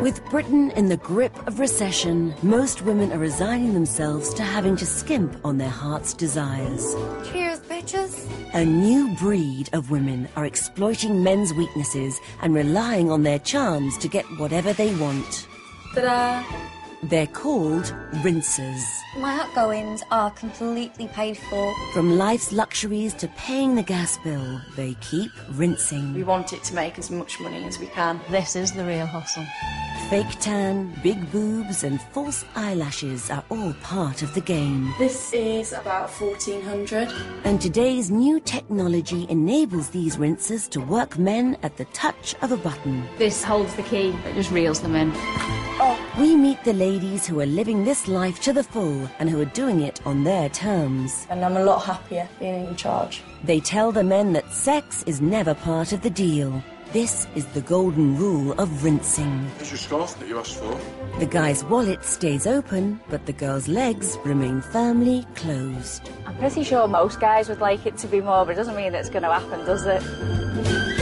With Britain in the grip of recession, most women are resigning themselves to having to skimp on their heart's desires. Cheers, bitches. A new breed of women are exploiting men's weaknesses and relying on their charms to get whatever they want. Ta-da! They're called rinsers. My outgoings are completely paid for. From life's luxuries to paying the gas bill, they keep rinsing. We want it to make as much money as we can. This is the real hustle. Fake tan, big boobs and false eyelashes are all part of the game. This is about 1400. And today's new technology enables these rinsers to work men at the touch of a button. This holds the key. It just reels them in. We meet the ladies who are living this life to the full and who are doing it on their terms. And I'm a lot happier being in charge. They tell the men that sex is never part of the deal. This is the golden rule of rinsing. Here's your scarf that you asked for. The guy's wallet stays open, but the girl's legs remain firmly closed. I'm pretty sure most guys would like it to be more, but it doesn't mean it's going to happen, does it?